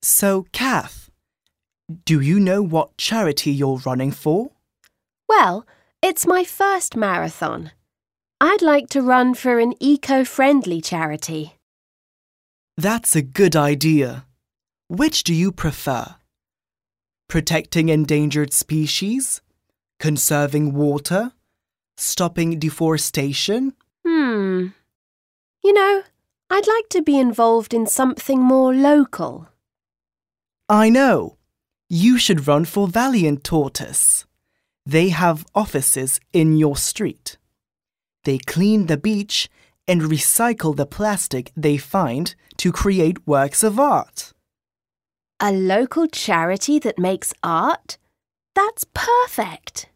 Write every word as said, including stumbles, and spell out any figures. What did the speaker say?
So, Kath, do you know what charity you're running for? Well, it's my first marathon. I'd like to run for an eco-friendly charity. That's a good idea. Which do you prefer? Protecting endangered species? Conserving water? Stopping deforestation? Hmm. You know, I'd like to be involved in something more local. I know. You should run for Valiant Tortoise. They have offices in your street. They clean the beach and recycle the plastic they find to create works of art. A local charity that makes art? That's perfect!